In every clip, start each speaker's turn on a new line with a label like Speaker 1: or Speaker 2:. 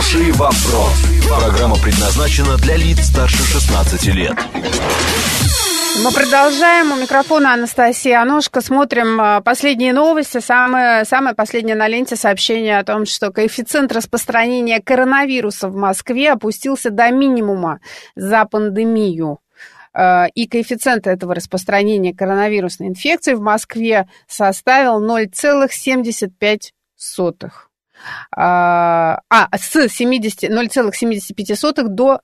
Speaker 1: Хороший вопрос. Программа предназначена для лиц старше 16 лет.
Speaker 2: Мы продолжаем. У микрофона Анастасия Аношка. Смотрим последние новости. Самое последнее на ленте сообщение о том, что коэффициент распространения коронавируса в Москве опустился до минимума за пандемию. И коэффициент этого распространения коронавирусной инфекции в Москве составил 0,75. С 0,75 до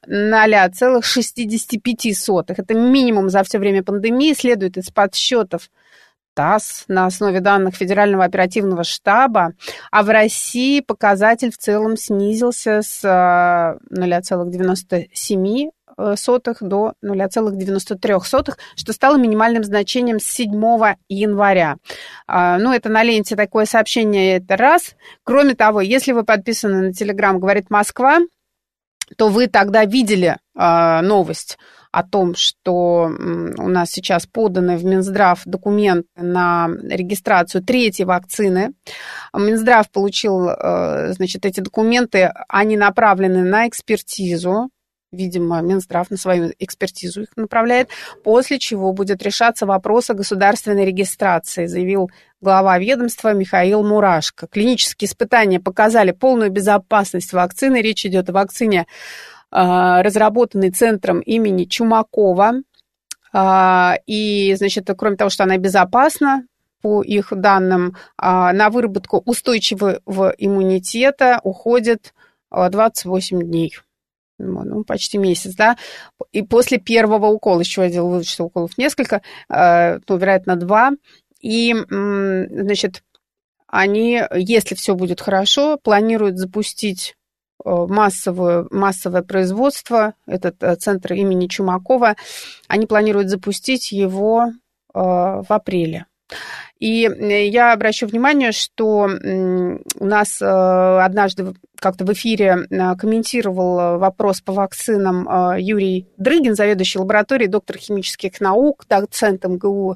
Speaker 2: 0,65. Это минимум за все время пандемии, следует из подсчетов ТАСС на основе данных Федерального оперативного штаба, а в России показатель в целом снизился с 0,97 до 0,93, что стало минимальным значением с 7 января. Это на ленте такое сообщение, это раз. Кроме того, если вы подписаны на Телеграм «Говорит Москва», то вы тогда видели новость о том, что у нас сейчас поданы в Минздрав документы на регистрацию третьей вакцины. Минздрав получил, эти документы, они направлены на экспертизу. Видимо, Минздрав на свою экспертизу их направляет, после чего будет решаться вопрос о государственной регистрации, заявил глава ведомства Михаил Мурашко. Клинические испытания показали полную безопасность вакцины. Речь идет о вакцине, разработанной центром имени Чумакова. И, кроме того, что она безопасна, по их данным, на выработку устойчивого иммунитета уходит 28 дней. Почти месяц, да, и после первого укола, еще я делала вывод, что уколов несколько, вероятно, 2, и, они, если все будет хорошо, планируют запустить массовое производство, этот центр имени Чумакова, они планируют запустить его в апреле. И я обращу внимание, что у нас однажды как-то в эфире комментировал вопрос по вакцинам Юрий Дрыгин, заведующий лабораторией, доктор химических наук, доцент МГУ,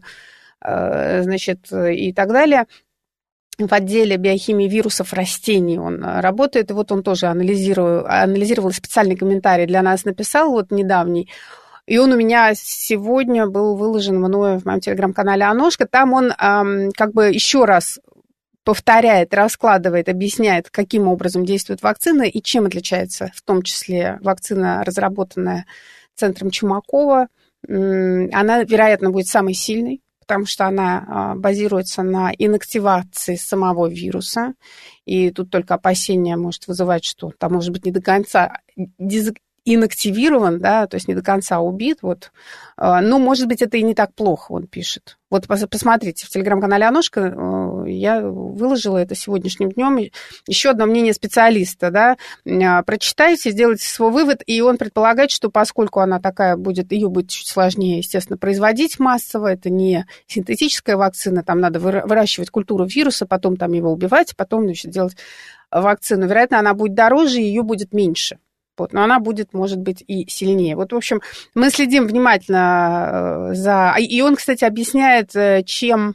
Speaker 2: и так далее. В отделе биохимии вирусов растений он работает. И вот он тоже анализировал специальный комментарий для нас написал, недавний. И он у меня сегодня был выложен мною в моем телеграм-канале «Аношка». Там он еще раз повторяет, раскладывает, объясняет, каким образом действует вакцина и чем отличается, в том числе, вакцина, разработанная центром Чумакова. Она, вероятно, будет самой сильной, потому что она базируется на инактивации самого вируса. И тут только опасение может вызывать, что там может быть не до конца инактивирован, да, то есть не до конца убит, но, может быть, это и не так плохо, он пишет. Посмотрите, в телеграм-канале «Аношка» я выложила это сегодняшним днем. Еще одно мнение специалиста, да, прочитайте, сделайте свой вывод, и он предполагает, что поскольку она такая будет, ее будет чуть сложнее, естественно, производить массово, это не синтетическая вакцина, там надо выращивать культуру вируса, потом там его убивать, потом, делать вакцину. Вероятно, она будет дороже, и ее будет меньше. Но она будет, может быть, и сильнее. В общем, мы следим внимательно за... И он, кстати, объясняет, чем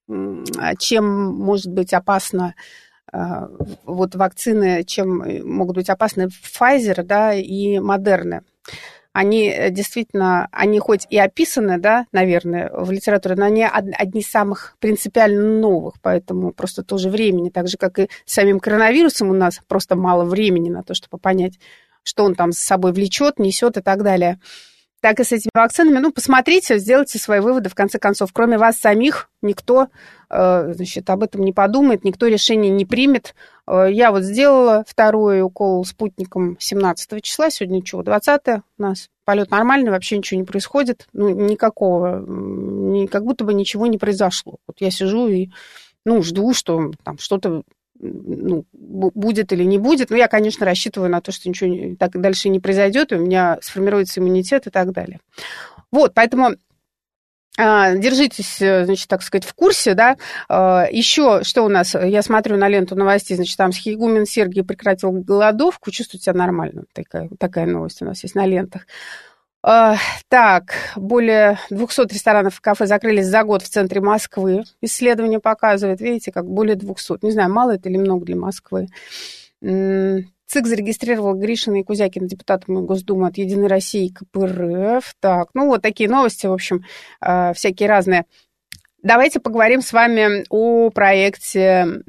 Speaker 2: может быть опасно вакцины, чем могут быть опасны Pfizer, да, и Moderna. Они действительно, они хоть и описаны, да, наверное, в литературе, но они одни из самых принципиально новых, поэтому просто тоже времени, так же, как и с самим коронавирусом у нас просто мало времени на то, чтобы понять, что он там с собой влечет, несет и так далее. Так и с этими вакцинами. Посмотрите, сделайте свои выводы, в конце концов. Кроме вас самих, никто, об этом не подумает, никто решение не примет. Я сделала второй укол спутником 17 числа, сегодня 20 у нас. Полет нормальный, вообще ничего не происходит, никакого, как будто бы ничего не произошло. Я сижу и, жду, что там что-то будет или не будет. Я, конечно, рассчитываю на то, что ничего так дальше не произойдет, и у меня сформируется иммунитет и так далее. Поэтому держитесь, так сказать, в курсе, да. Еще что у нас? Я смотрю на ленту новостей, там архиегумен Сергий прекратил голодовку. Чувствую себя нормально. Такая новость у нас есть на лентах. Так, более 200 ресторанов и кафе закрылись за год в центре Москвы. Исследование показывает, видите, как более 200. Не знаю, мало это или много для Москвы. ЦИК зарегистрировал Гришина и Кузякина депутатами Госдумы от «Единой России» и КПРФ. Так, ну вот такие новости, в общем, всякие разные. Давайте поговорим с вами о проекте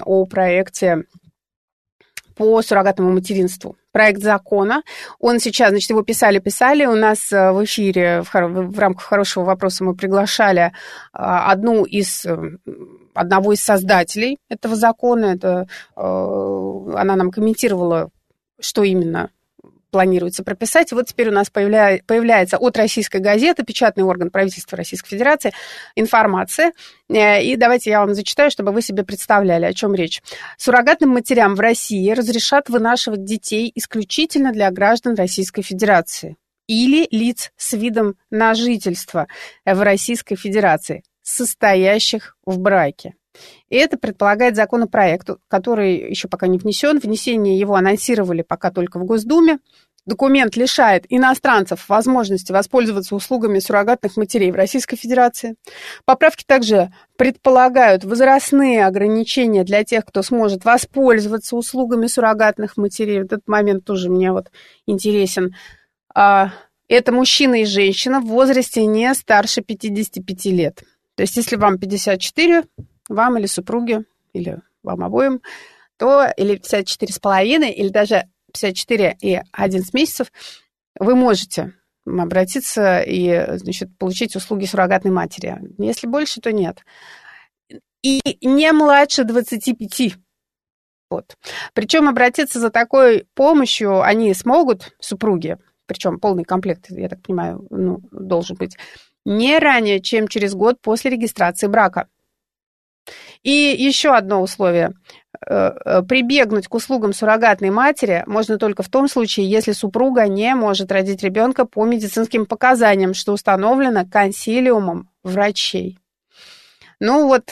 Speaker 2: по суррогатному материнству. Проект закона. Он сейчас, значит, его писали. У нас в эфире в рамках «Хорошего вопроса» мы приглашали одного из создателей этого закона. Она нам комментировала, что именно планируется прописать. И вот теперь у нас появляется от «Российской газеты», печатный орган правительства Российской Федерации, информация. И давайте я вам зачитаю, чтобы вы себе представляли, о чем речь. Суррогатным матерям в России разрешат вынашивать детей исключительно для граждан Российской Федерации или лиц с видом на жительство в Российской Федерации, состоящих в браке. И это предполагает законопроект, который еще пока не внесен. Внесение его анонсировали пока только в Госдуме. Документ лишает иностранцев возможности воспользоваться услугами суррогатных матерей в Российской Федерации. Поправки также предполагают возрастные ограничения для тех, кто сможет воспользоваться услугами суррогатных матерей. Вот этот момент тоже мне вот интересен. Это мужчина и женщина в возрасте не старше 55 лет. То есть если вам 54, вам или супруге, или вам обоим, то или 54,5, или даже 54 и 11 месяцев, вы можете обратиться и, значит, получить услуги суррогатной матери. Если больше, то нет. И не младше 25. Вот. Причем обратиться за такой помощью они смогут, супруги, причем полный комплект, я так понимаю, должен быть, не ранее, чем через год после регистрации брака. И еще одно условие. Прибегнуть к услугам суррогатной матери можно только в том случае, если супруга не может родить ребенка по медицинским показаниям, что установлено консилиумом врачей. Ну вот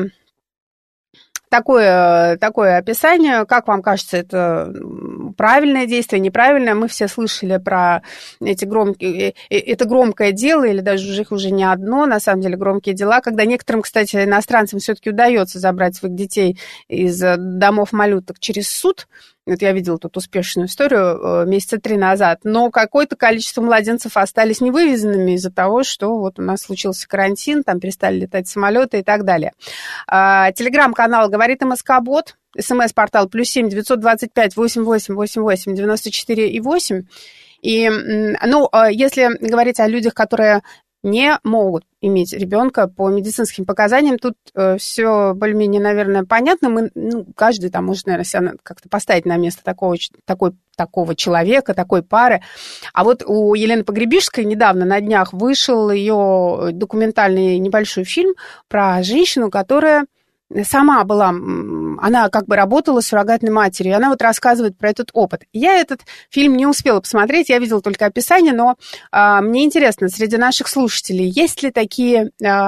Speaker 2: такое описание. Как вам кажется, это правильное действие, неправильное? Мы все слышали про это громкое дело, или даже их уже не одно, на самом деле, громкие дела, когда некоторым, кстати, иностранцам все-таки удается забрать своих детей из домов малюток через суд. Вот я видела тут успешную историю месяца 3 назад, но какое-то количество младенцев остались невывезенными из-за того, что вот у нас случился карантин, там перестали летать самолеты и так далее. Телеграм-канал «Говорит МСК-бот», СМС-портал +7 925 88 88 94 и 8. И, если говорить о людях, которые не могут иметь ребенка по медицинским показаниям, тут все более-менее, наверное, понятно. Каждый там может, наверное, себя как-то поставить на место такого человека, такой пары. А вот у Елены Погребишской недавно на днях вышел ее документальный небольшой фильм про женщину, которая сама была, она как бы работала с суррогатной матерью, и она вот рассказывает про этот опыт. Я этот фильм не успела посмотреть, я видела только описание, но мне интересно, среди наших слушателей, есть ли такие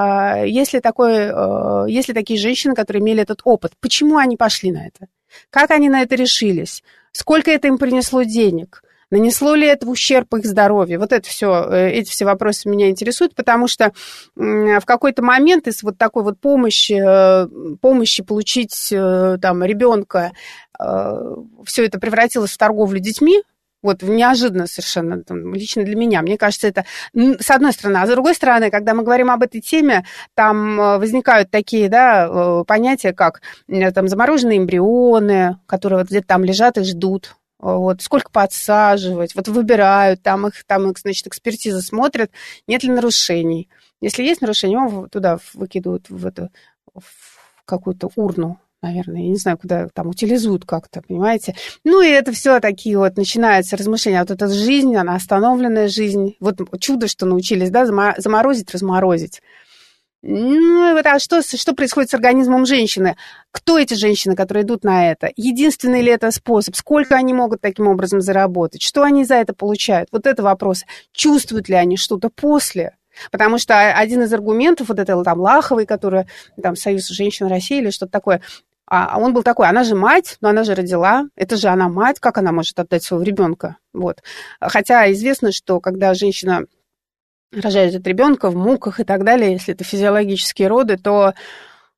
Speaker 2: женщины, которые имели этот опыт? Почему они пошли на это? Как они на это решились? Сколько это им принесло денег? Нанесло ли это ущерб их здоровью? Вот эти все вопросы меня интересуют, потому что в какой-то момент из вот такой вот помощи получить там ребенка, все это превратилось в торговлю детьми. Вот неожиданно совершенно, лично для меня. Мне кажется, это с одной стороны. А с другой стороны, когда мы говорим об этой теме, там возникают такие понятия, как там замороженные эмбрионы, которые вот где-то там лежат и ждут. Вот, сколько подсаживать, вот выбирают, там их, значит, экспертиза смотрят, нет ли нарушений. Если есть нарушения, его туда выкидывают в какую-то урну, наверное, я не знаю, куда там утилизуют как-то, понимаете. Ну, и это все такие вот начинаются размышления. Вот эта жизнь, она остановленная жизнь. Вот чудо, что научились, заморозить, разморозить. Ну, вот, а что происходит с организмом женщины? Кто эти женщины, которые идут на это? Единственный ли это способ? Сколько они могут таким образом заработать? Что они за это получают? Вот это вопрос. Чувствуют ли они что-то после? Потому что один из аргументов, вот это там Лаховой, которая там Союз женщин России или что-то такое, а он был такой: она же мать, но она же родила, это же она мать, как она может отдать своего ребенка? Вот. Хотя известно, что когда женщина рожает ребенка в муках и так далее, если это физиологические роды, то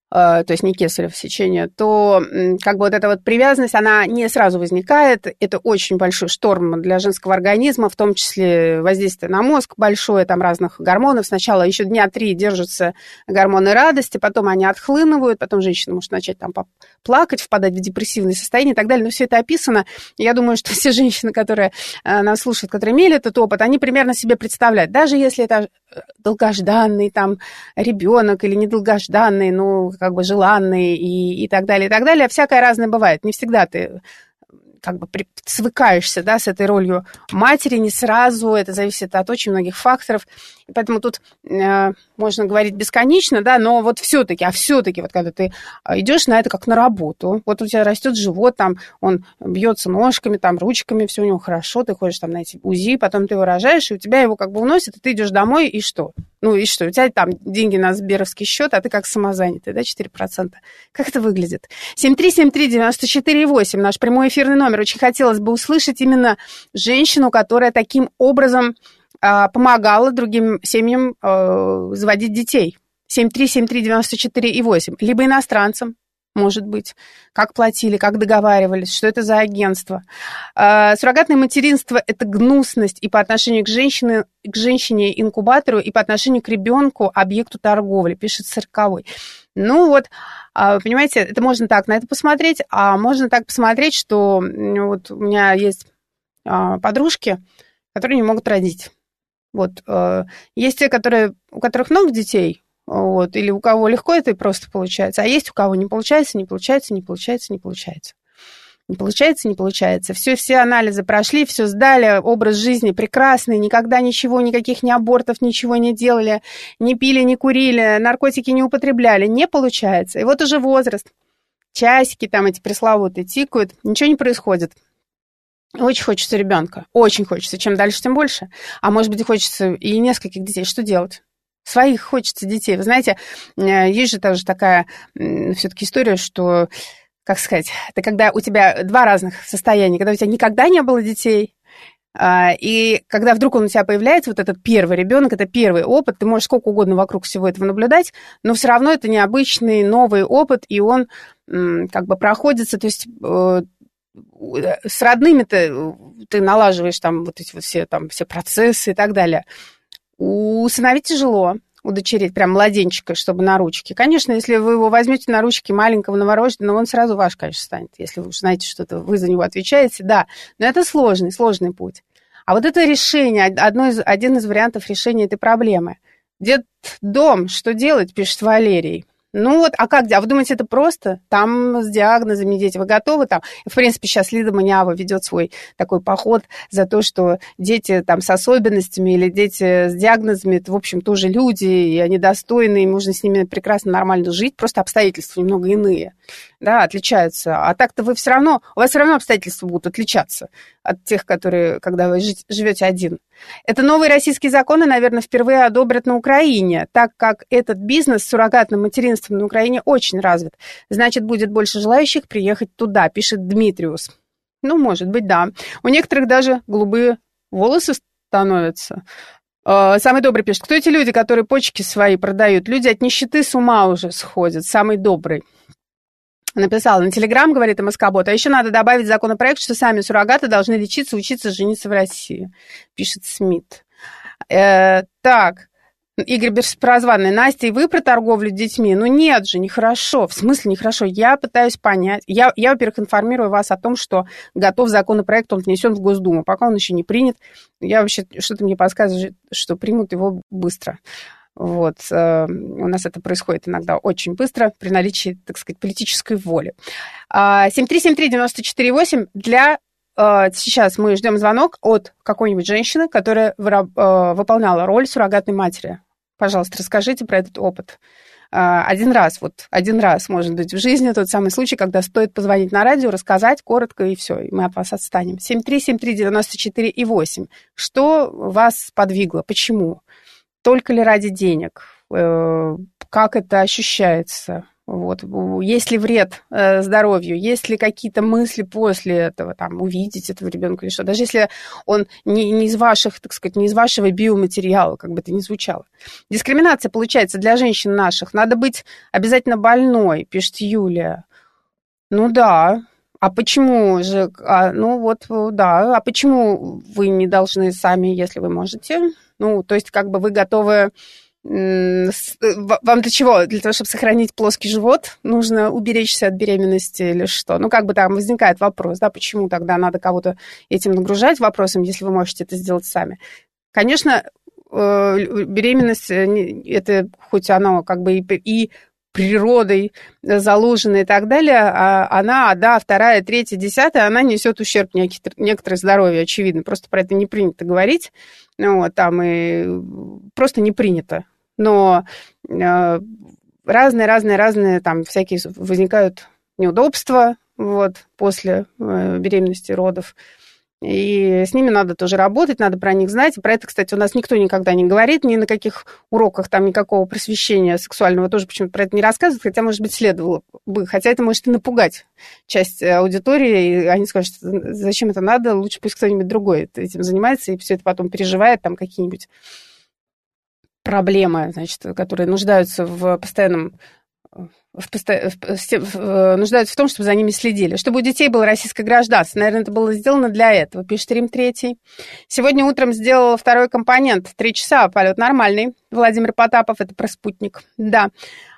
Speaker 2: то есть не кесарево сечение, то как бы вот эта вот привязанность, она не сразу возникает. Это очень большой шторм для женского организма, в том числе воздействие на мозг большое, там разных гормонов. Сначала еще дня 3 держатся гормоны радости, потом они отхлынывают, потом женщина может начать там плакать, впадать в депрессивное состояние и так далее. Но все это описано. Я думаю, что все женщины, которые нас слушают, которые имели этот опыт, они примерно себе представляют. Даже если это долгожданный там ребенок или недолгожданный, ну, как бы желанный и так далее, и так далее. Всякое разное бывает. Не всегда ты как бы свыкаешься, да, с этой ролью матери, не сразу, это зависит от очень многих факторов, и поэтому тут можно говорить бесконечно, да, но вот все-таки вот когда ты идешь на это как на работу, вот у тебя растет живот, там он бьется ножками, там ручками, все у него хорошо, ты ходишь там на эти УЗИ, потом ты его рожаешь, и у тебя его как бы уносят, и ты идешь домой, и что? Ну и что? У тебя там деньги на сберовский счет, а ты как самозанятый, да, 4%. Как это выглядит? 7373948, наш прямой эфирный номер. Очень хотелось бы услышать именно женщину, которая таким образом помогала другим семьям заводить детей. 7373948. Либо иностранцам, может быть, как платили, как договаривались, что это за агентство. Суррогатное материнство – это гнусность и по отношению к женщине-инкубатору, и по отношению к ребенку, объекту торговли, пишет 40-й. Ну вот, понимаете, это можно так на это посмотреть, а можно так посмотреть, что вот у меня есть подружки, которые не могут родить. Вот, есть те, у которых много детей, вот, или у кого легко это и просто получается, а есть у кого не получается. Все анализы прошли, все сдали, образ жизни прекрасный, никогда ничего, никаких ни абортов, ничего не делали, не пили, не курили, наркотики не употребляли, не получается. И вот уже возраст, часики там эти пресловутые тикают, ничего не происходит. Очень хочется ребенка, очень хочется, чем дальше, тем больше. А может быть, хочется и нескольких детей. Что делать? Своих хочется детей. Вы знаете, есть же тоже такая все-таки история, что, как сказать, это когда у тебя два разных состояния, когда у тебя никогда не было детей, и когда вдруг он у тебя появляется, вот этот первый ребенок, это первый опыт, ты можешь сколько угодно вокруг всего этого наблюдать, но все равно это необычный новый опыт, и он как бы проходится, то есть с родными-то ты налаживаешь там вот эти вот все процессы и так далее. Усыновить тяжело, удочерить прям младенчика, чтобы на ручки. Конечно, если вы его возьмете на ручки маленького новорожденного, он сразу ваш, конечно, станет. Если вы уж знаете что-то, вы за него отвечаете, да. Но это сложный путь. А вот это решение, один из вариантов решения этой проблемы. Детдом, что делать, пишет Валерий. Ну вот, а как? А вы думаете, это просто? Там с диагнозами дети, вы готовы там? В принципе, сейчас Лида Манява ведет свой такой поход за то, что дети там с особенностями или дети с диагнозами, это, в общем, тоже люди, и они достойны, и можно с ними прекрасно, нормально жить, просто обстоятельства немного иные, да, отличаются. А так-то у вас все равно обстоятельства будут отличаться от тех, которые, когда вы живете один. Это новые российские законы, наверное, впервые одобрят на Украине, так как этот бизнес с суррогатным материнством на Украине очень развит. Значит, будет больше желающих приехать туда, пишет Дмитриус. Ну, может быть, да. У некоторых даже голубые волосы становятся. Самый добрый пишет. Кто эти люди, которые почки свои продают? Люди от нищеты с ума уже сходят. Самый добрый. Написала на Телеграм, говорит МСК-бот, а еще надо добавить в законопроект, что сами суррогаты должны лечиться, учиться, жениться в России, пишет Смит. Так, Игорь Беспрозванный, Настя, и вы про торговлю детьми? Ну нет же, нехорошо. В смысле нехорошо? Я пытаюсь понять. Я, во-первых, информирую вас о том, что готов законопроект, он внесен в Госдуму. Пока он еще не принят, я вообще, что-то мне подсказывает, что примут его быстро. Вот. У нас это происходит иногда очень быстро при наличии, так сказать, политической воли. 7373948 сейчас мы ждем звонок от какой-нибудь женщины, которая выполняла роль суррогатной матери. Пожалуйста, расскажите про этот опыт. Один раз, может быть, в жизни тот самый случай, когда стоит позвонить на радио, рассказать коротко, и все, и мы от вас отстанем. 7373948. Что вас подвигло? Почему? Только ли ради денег? Как это ощущается? Вот. Есть ли вред здоровью, есть ли какие-то мысли после этого, там, увидеть этого ребенка или что, даже если он не из ваших, так сказать, не из вашего биоматериала, как бы это ни звучало. Дискриминация, получается, для женщин наших. Надо быть обязательно больной, пишет Юлия. Ну да. А почему же, а почему вы не должны сами, если вы можете? Ну, то есть, как бы вы готовы... Вам для чего? Для того, чтобы сохранить плоский живот, нужно уберечься от беременности или что? Ну, как бы там возникает вопрос, да, почему тогда надо кого-то этим нагружать вопросом, если вы можете это сделать сами? Конечно, беременность, это хоть оно как бы и природой заложена и так далее, она, да, 2-я, 3-я, 10-я, она несет ущерб некоторое здоровью, очевидно. Просто про это не принято говорить. Ну, вот, там и просто не принято. Но разные там всякие возникают неудобства вот, после беременности, родов. И с ними надо тоже работать, надо про них знать. И про это, кстати, у нас никто никогда не говорит, ни на каких уроках там никакого просвещения сексуального тоже почему-то про это не рассказывают, хотя, может быть, следовало бы. Хотя это может и напугать часть аудитории, и они скажут, зачем это надо, лучше пусть кто-нибудь другой этим занимается, и все это потом переживает, там какие-нибудь проблемы, значит, которые нуждаются в постоянном... нуждаются в том, чтобы за ними следили. Чтобы у детей было российское гражданство. Наверное, это было сделано для этого, пишет Рим 3. Сегодня утром сделала 2-й компонент. 3 часа, полет нормальный. Владимир Потапов, это про спутник. Да.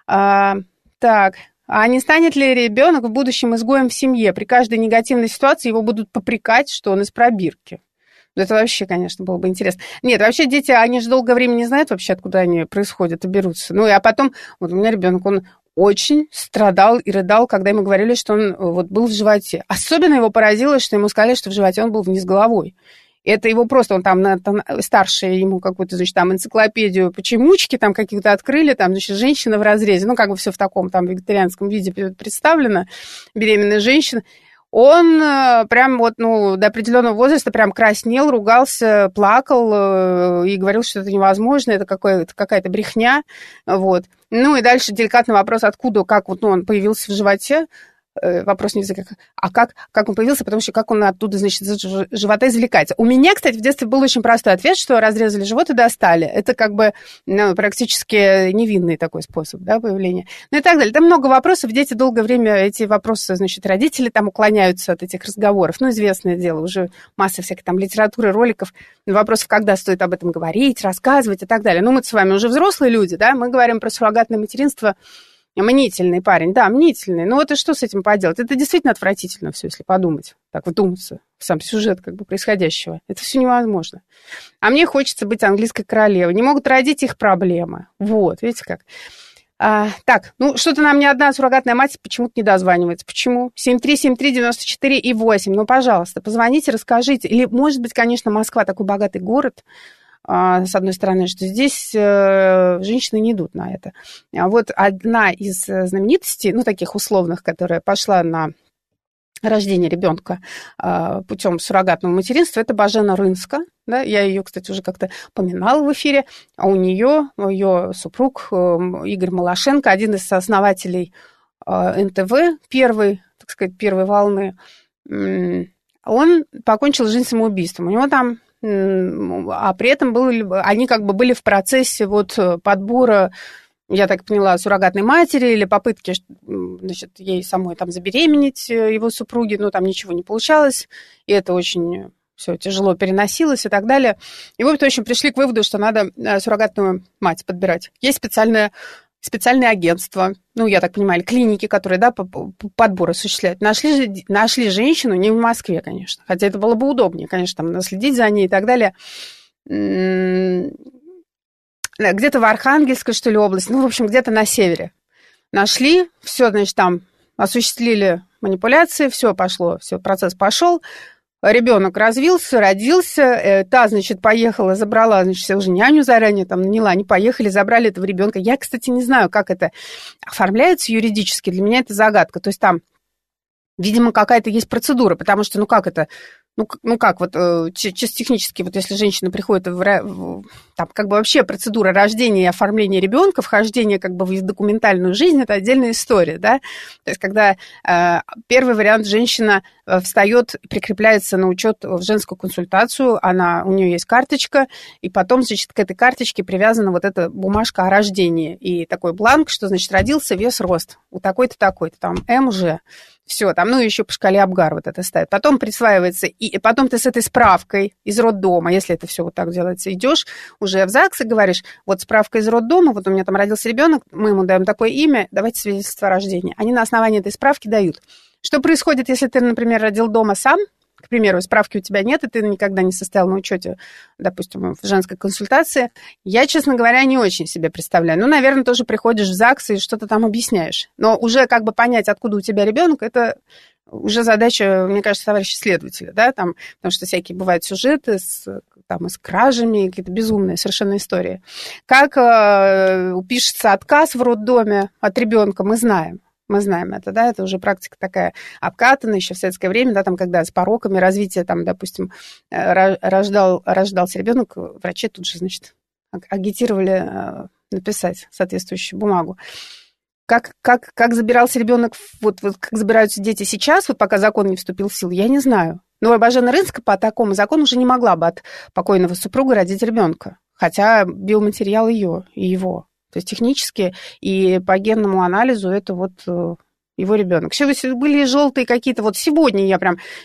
Speaker 2: Так. А не станет ли ребенок в будущем изгоем в семье? При каждой негативной ситуации его будут попрекать, что он из пробирки. Ну, это вообще, конечно, было бы интересно. Нет, вообще дети, они же долгое время не знают вообще, откуда они происходят и берутся. Ну, а потом, вот у меня ребенок, он очень страдал и рыдал, когда ему говорили, что он вот был в животе. Особенно его поразило, что ему сказали, что в животе он был вниз головой. Это его просто, он там старшие ему какую-то, значит, там энциклопедию почемучки там каких-то открыли, там, значит, женщина в разрезе, ну, как бы все в таком там вегетарианском виде представлено, беременная женщина. Он прям вот, ну, до определенного возраста прям краснел, ругался, плакал и говорил, что это невозможно, это какая-то брехня, вот. Ну, и дальше деликатный вопрос, откуда, как вот, ну, он появился в животе, вопрос не языка, а как он появился, потому что как он оттуда, значит, из живота извлекается. У меня, кстати, в детстве был очень простой ответ, что разрезали живот и достали. Это как бы практически невинный такой способ, да, появления. Ну и так далее. Там много вопросов. Дети долгое время эти вопросы, значит, родители там уклоняются от этих разговоров. Ну, известное дело, уже масса всякой там литературы, роликов, вопросов, когда стоит об этом говорить, рассказывать и так далее. Ну, мы с вами уже взрослые люди, да, мы говорим про суррогатное материнство. Мнительный парень, да, мнительный. Ну вот и что с этим поделать? Это действительно отвратительно все, если подумать. Так вдуматься в сам сюжет как бы происходящего. Это все невозможно. А мне хочется быть английской королевой. Не могут родить их проблемы. Вот, видите как. Так, ну что-то нам ни одна суррогатная мать почему-то не дозванивается. Почему? 7373948. Ну, пожалуйста, позвоните, расскажите. Или, может быть, конечно, Москва такой богатый город, с одной стороны, что здесь женщины не идут на это. А вот одна из знаменитостей, ну, таких условных, которая пошла на рождение ребенка путем суррогатного материнства, это Божена Рынска. Да? Я ее, кстати, уже как-то поминала в эфире. А у нее, ее супруг Игорь Малашенко, один из основателей НТВ, первой волны, он покончил жизнь самоубийством. У него там... А при этом они как бы были в процессе вот подбора, я так поняла, суррогатной матери или попытки, значит, ей самой там забеременеть его супруги, но там ничего не получалось, и это очень все тяжело переносилось и так далее. И вот, в общем, пришли к выводу, что надо суррогатную мать подбирать. Есть специальные агентства, ну, я так понимаю, клиники, которые, да, подбор осуществляют. Нашли женщину, не в Москве, конечно, хотя это было бы удобнее, конечно, там, наследить за ней и так далее. Где-то в Архангельской, что ли, области, ну, в общем, где-то на севере. Нашли, все, значит, там осуществили манипуляции, все пошло, все, процесс пошел. Ребенок развился, родился, та, значит, поехала, забрала, значит, уже няню заранее там наняла, они поехали, забрали этого ребенка. Я, кстати, не знаю, как это оформляется юридически, для меня это загадка. То есть там, видимо, какая-то есть процедура, потому что, ну как это, ну как, вот чисто технически, вот если женщина приходит там как бы вообще процедура рождения и оформления ребенка, вхождение как бы в документальную жизнь, это отдельная история, да, то есть когда первый вариант, женщина встает, прикрепляется на учет в женскую консультацию, у нее есть карточка, и потом, значит, к этой карточке привязана вот эта бумажка о рождении, и такой бланк, что, значит, родился, вес, рост, у такой-то, такой-то, там, МЖ. Все, там, ну, еще по шкале Апгар вот это ставят. Потом присваивается, и потом ты с этой справкой из роддома, если это все вот так делается, идешь уже в ЗАГС и говоришь, вот справка из роддома, вот у меня там родился ребенок, мы ему даем такое имя, давайте свидетельство о рождении. Они на основании этой справки дают. Что происходит, если ты, например, родил дома сам, к примеру, справки у тебя нет, и ты никогда не состоял на учете, допустим, в женской консультации, я, честно говоря, не очень себе представляю. Ну, наверное, тоже приходишь в ЗАГС и что-то там объясняешь. Но уже как бы понять, откуда у тебя ребенок, это уже задача, мне кажется, товарища следователя, да, там, потому что всякие бывают сюжеты с кражами, какие-то безумные совершенно истории. Как пишется отказ в роддоме от ребенка, мы знаем. Мы знаем это, да, это уже практика такая обкатанная еще в советское время, да, там, когда с пороками развития, там, допустим, рождался ребенок, врачи тут же, значит, агитировали написать соответствующую бумагу. Как забирался ребенок, вот как забираются дети сейчас, вот пока закон не вступил в силу, я не знаю. Но Бажена Рынска по такому закону уже не могла бы от покойного супруга родить ребенка, хотя биоматериал ее и его. То есть технически и по генному анализу это вот его ребенок. Все были желтые какие-то, вот сегодня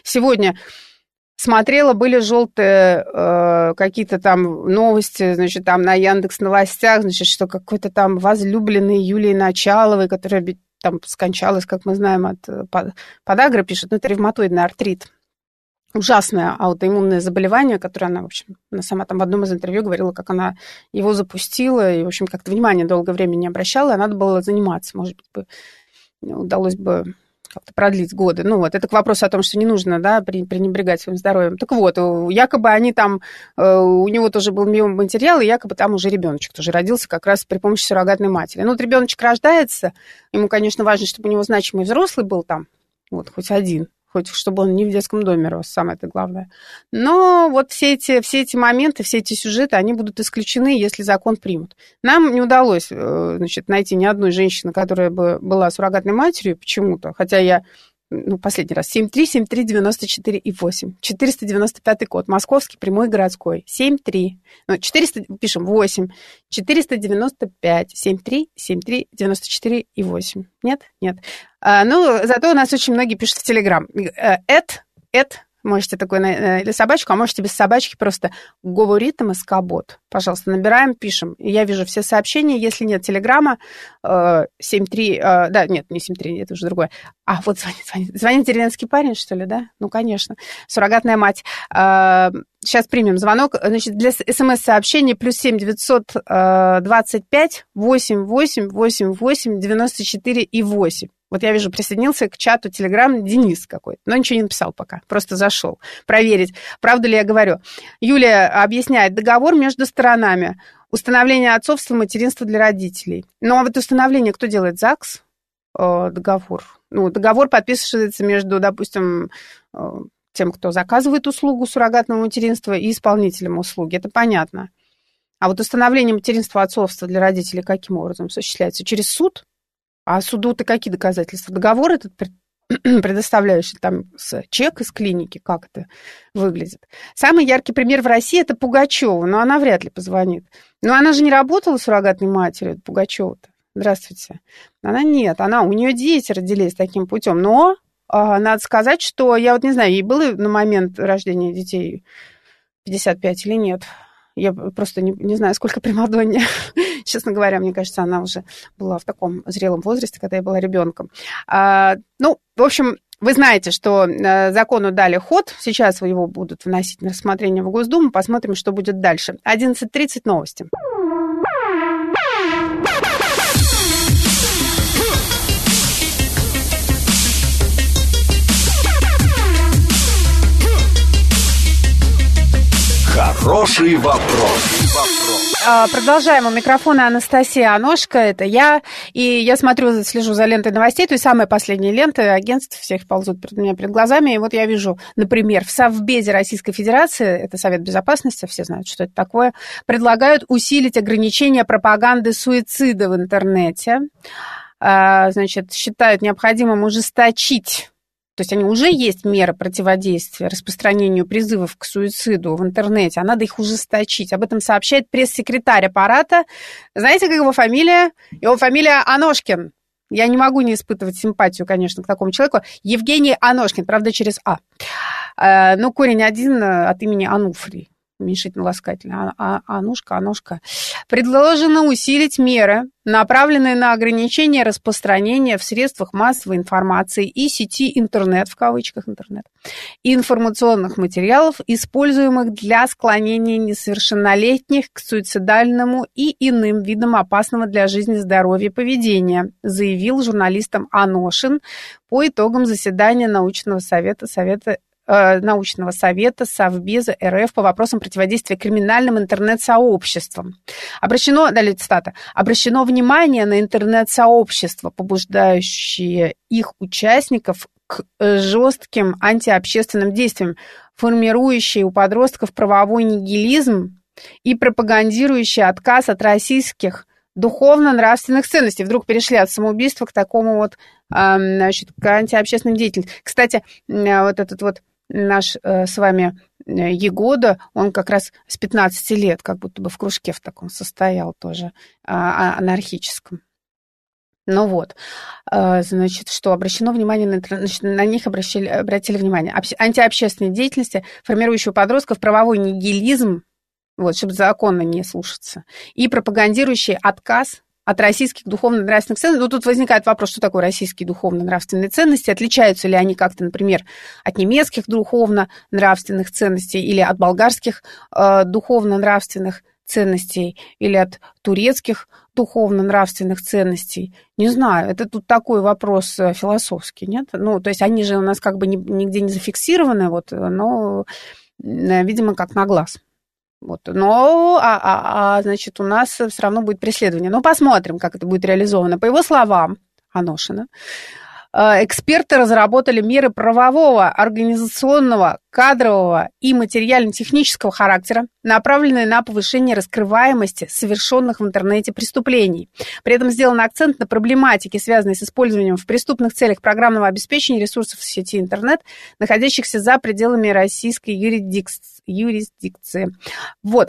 Speaker 2: смотрела, были желтые какие-то там новости, значит, там на Яндекс.Новостях, значит, что какой-то там возлюбленный Юлии Началовой, которая там скончалась, как мы знаем, от подагры, пишет, ну, это ревматоидный артрит. Ужасное аутоиммунное заболевание, которое она, в общем, она сама там в одном из интервью говорила, как она его запустила, и, в общем, как-то внимание долгое время не обращала, и надо было заниматься. Может быть, удалось бы как-то продлить годы. Ну вот, это к вопросу о том, что не нужно, да, пренебрегать своим здоровьем. Так вот, якобы они там, у него тоже был биоматериал, и якобы там уже ребеночек тоже родился как раз при помощи суррогатной матери. Ну, вот ребеночек рождается, ему, конечно, важно, чтобы у него значимый взрослый был там, вот, хоть один. Хоть чтобы он не в детском доме рос, самое это главное. Но вот все эти моменты, все эти сюжеты, они будут исключены, если закон примут. Нам не удалось, значит, найти ни одной женщины, которая бы была суррогатной матерью почему-то, хотя я, последний раз, 7373948, 495 код, московский, прямой, городской, 73, 400, пишем, 8, 495, 73, 73, 94 и 8. Нет? Нет. Зато у нас очень многие пишут в Телеграм. Можете такой или собачку, а можете без собачки просто говорит МСК-бот. Пожалуйста, набираем, пишем. Я вижу все сообщения. Если нет Телеграма, 73... нет, не 73, это уже другое. Вот звонит. Звонит деревенский парень, что ли, да? Ну, конечно. Суррогатная мать. Сейчас примем звонок. Значит, для СМС-сообщений +7 925 88 88 94 и 8. Вот я вижу, присоединился к чату Телеграм Денис какой-то, но ничего не написал пока, просто зашел проверить, правду ли я говорю. Юлия объясняет, договор между сторонами, установление отцовства, материнства для родителей. Ну, а вот установление кто делает? ЗАГС? Договор. Договор подписывается между, допустим, тем, кто заказывает услугу суррогатного материнства и исполнителем услуги, это понятно. А вот установление материнства, отцовства для родителей каким образом осуществляется? Через суд? А суду-то какие доказательства? Договор этот предоставляющий там чек из клиники, как это выглядит. Самый яркий пример в России – это Пугачева, но она вряд ли позвонит. Но она же не работала суррогатной матерью, Пугачева-то. Здравствуйте. У нее дети родились таким путем. Но надо сказать, что я вот не знаю, ей было на момент рождения детей 55 или нет. Я просто не знаю, сколько Примадонне. Честно говоря, мне кажется, она уже была в таком зрелом возрасте, когда я была ребенком. В общем, вы знаете, что закону дали ход. Сейчас его будут вносить на рассмотрение в Госдуму. Посмотрим, что будет дальше. 11:30 новости.
Speaker 1: Хороший вопрос.
Speaker 2: Продолжаем. У микрофона Анастасия Аношка, это я. И я слежу за лентой новостей, то есть самые последние ленты агентств всех ползут перед меня перед глазами. И вот я вижу, например, в Совбезе Российской Федерации, это Совет Безопасности, все знают, что это такое, предлагают усилить ограничения пропаганды суицида в интернете. Значит, считают необходимым ужесточить. То есть они уже есть меры противодействия распространению призывов к суициду в интернете, а надо их ужесточить. Об этом сообщает пресс-секретарь аппарата. Знаете, как его фамилия? Его фамилия Аношкин. Я не могу не испытывать симпатию, конечно, к такому человеку. Евгений Аношкин, правда, через А. Ну, корень один от имени Ануфрий. Уменьшительно-ласкательно. Анушка. Предложено усилить меры, направленные на ограничение распространения в средствах массовой информации и сети интернет, в кавычках интернет, и информационных материалов, используемых для склонения несовершеннолетних к суицидальному и иным видам опасного для жизни, здоровья поведения, заявил журналистам Аношин по итогам заседания научного совета Совбеза РФ по вопросам противодействия криминальным интернет-сообществам. Далее цитата, обращено внимание на интернет-сообщества, побуждающие их участников к жестким антиобщественным действиям, формирующие у подростков правовой нигилизм и пропагандирующие отказ от российских духовно-нравственных ценностей. Вдруг перешли от самоубийства к такому вот, значит, к антиобщественным деятельности. Кстати, вот этот вот наш с вами Егода, он как раз с 15 лет как будто бы в кружке в таком состоял тоже, анархическом. Ну вот, значит, что обращено внимание на них обратили внимание. Антиобщественной деятельности, формирующей у подростков правовой нигилизм, вот, чтобы законно не слушаться, и пропагандирующий отказ от российских духовно-нравственных ценностей. Ну, тут возникает вопрос, что такое российские духовно-нравственные ценности, отличаются ли они как-то, например, от немецких духовно-нравственных ценностей или от болгарских духовно-нравственных ценностей или от турецких духовно-нравственных ценностей. Не знаю, это тут такой вопрос философский, нет? Ну, то есть они же у нас как бы нигде не зафиксированы, вот, но, видимо, как на глаз. Вот. Но, значит, у нас все равно будет преследование. Но посмотрим, как это будет реализовано. По его словам, Аношина, эксперты разработали меры правового, организационного, кадрового и материально-технического характера, направленные на повышение раскрываемости совершенных в интернете преступлений. При этом сделан акцент на проблематике, связанной с использованием в преступных целях программного обеспечения ресурсов в сети интернет, находящихся за пределами российской юрисдикции. Вот.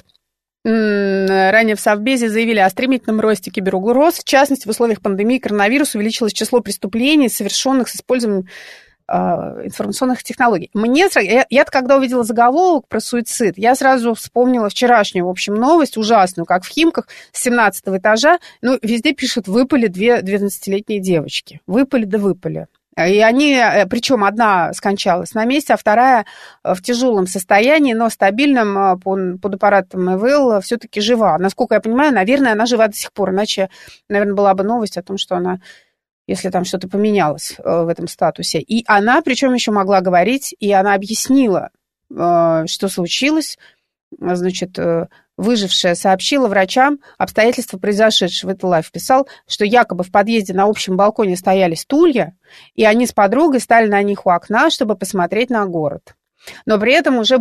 Speaker 2: Ранее в Совбезе заявили о стремительном росте киберугроз. В частности, в условиях пандемии коронавируса увеличилось число преступлений, совершенных с использованием информационных технологий. Я когда увидела заголовок про суицид, я сразу вспомнила вчерашнюю, в общем, новость ужасную, как в Химках с 17-го этажа, ну, везде пишут, выпали 2 12-летние девочки. Выпали да выпали. И они, причем одна скончалась на месте, а вторая в тяжелом состоянии, но стабильном, под аппаратом ИВЛ, все-таки жива. Насколько я понимаю, наверное, она жива до сих пор, иначе, наверное, была бы новость о том, что она, если там что-то поменялось в этом статусе. И она, причем еще могла говорить, и она объяснила, что случилось. Значит, выжившая сообщила врачам обстоятельства произошедшего. Это Лайф писал, что якобы в подъезде на общем балконе стояли стулья, и они с подругой стали на них у окна, чтобы посмотреть на город. Но при этом уже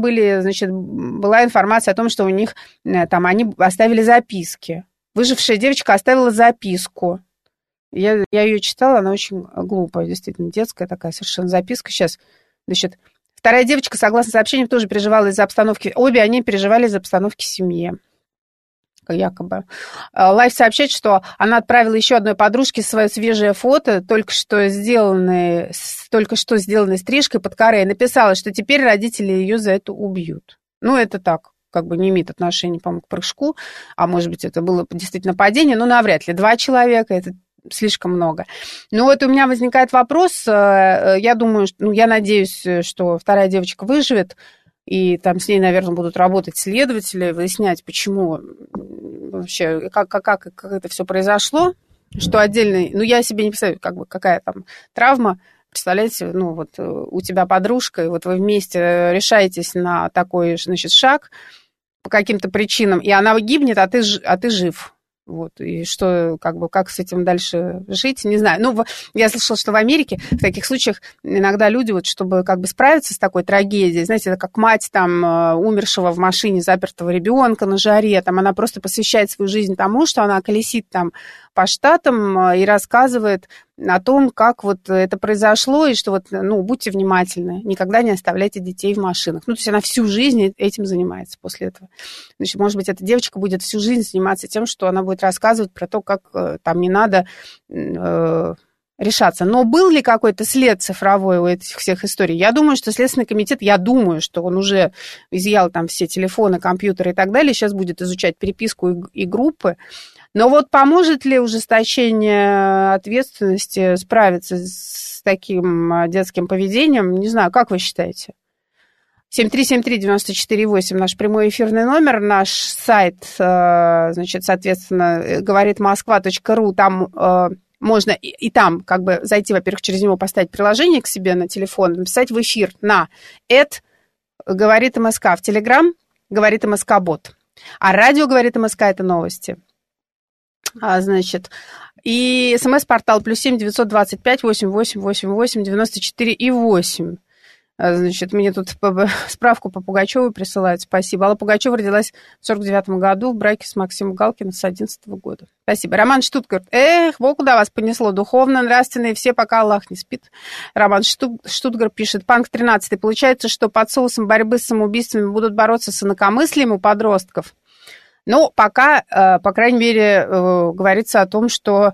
Speaker 2: была информация о том, что у них там они оставили записки. Выжившая девочка оставила записку. Я ее читала, она очень глупая, действительно, детская такая совершенно записка. Сейчас, значит, вторая девочка, согласно сообщениям, тоже переживала из-за обстановки. Обе они переживали из-за обстановки в семье, якобы. Лайф сообщает, что она отправила еще одной подружке свое свежее фото, только что сделанной стрижкой под каре, написала, что теперь родители ее за это убьют. Ну, это так, как бы не имеет отношения, по-моему, к прыжку, а может быть, это было действительно падение, но навряд ли. 2 человека, это слишком много. Ну вот у меня возникает вопрос, я думаю, я надеюсь, что вторая девочка выживет, и там с ней, наверное, будут работать следователи, выяснять, почему вообще, как это все произошло, что отдельный, я себе не представляю, какая там травма. Представляете, вот у тебя подружка, и вот вы вместе решаетесь на такой, значит, шаг, по каким-то причинам, и она гибнет, а ты жив. Вот, и что, как с этим дальше жить, не знаю. Ну, я слышала, что в Америке в таких случаях иногда люди, вот, чтобы справиться с такой трагедией, знаете, это как мать там умершего в машине запертого ребенка на жаре, там она просто посвящает свою жизнь тому, что она колесит там по штатам и рассказывает о том, как вот это произошло, и что вот, будьте внимательны, никогда не оставляйте детей в машинах. То есть она всю жизнь этим занимается после этого. Значит, может быть, эта девочка будет всю жизнь заниматься тем, что она будет рассказывать про то, как там не надо решаться. Но был ли какой-то след цифровой у этих всех историй? Я думаю, что Следственный комитет, он уже изъял там все телефоны, компьютеры и так далее, сейчас будет изучать переписку и группы. Но вот поможет ли ужесточение ответственности справиться с таким детским поведением? Не знаю, как вы считаете? 7373948 наш прямой эфирный номер, наш сайт, соответственно, говоритmoskva.ru, там можно и там зайти, во-первых, через него поставить приложение к себе на телефон, написать в эфир на «Говорит МСК», в Телеграм «Говорит МСК-бот», а радио «Говорит МСК» – это новости. И смс-портал +7 925 8888 94 и 8. Мне тут справку по Пугачевой присылают. Спасибо. Алла Пугачева родилась в 49 году в браке с Максимом Галкиным с 11 года. Спасибо. Роман Штутгарт. Куда вас понесло? Духовно, нравственные, все, пока Аллах не спит. Роман Штутгарт пишет. Панк 13. Получается, что под соусом борьбы с самоубийствами будут бороться с инакомыслием у подростков? Пока, по крайней мере, говорится о том, что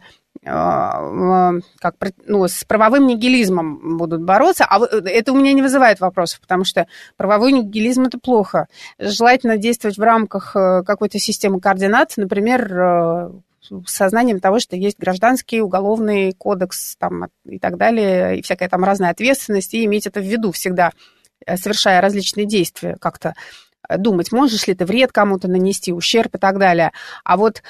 Speaker 2: с правовым нигилизмом будут бороться, а это у меня не вызывает вопросов, потому что правовой нигилизм – это плохо. Желательно действовать в рамках какой-то системы координат, например, с сознанием того, что есть гражданский, уголовный кодекс там, и так далее, и всякая там разная ответственность, и иметь это в виду всегда, совершая различные действия как-то. Думать, можешь ли ты вред кому-то нанести, ущерб и так далее. А вот